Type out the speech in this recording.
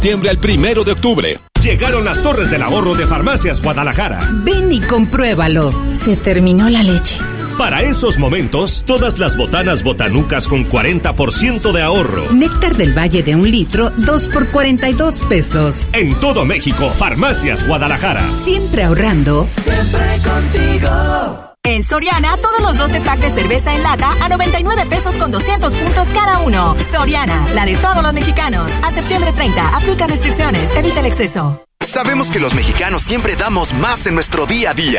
Septiembre al 1 de octubre. Llegaron las Torres del Ahorro de Farmacias Guadalajara. Ven y compruébalo. Se terminó la leche. Para esos momentos, todas las botanas botanucas con 40% de ahorro. Néctar del Valle de 1 litro, 2 por 42 pesos. En todo México, Farmacias Guadalajara. Siempre ahorrando. Siempre contigo. En Soriana, todos los 12 packs de cerveza en lata a 99 pesos con 200 puntos cada uno. Soriana, la de todos los mexicanos. A septiembre 30, aplica restricciones, evita el exceso. Sabemos que los mexicanos siempre damos más en nuestro día a día.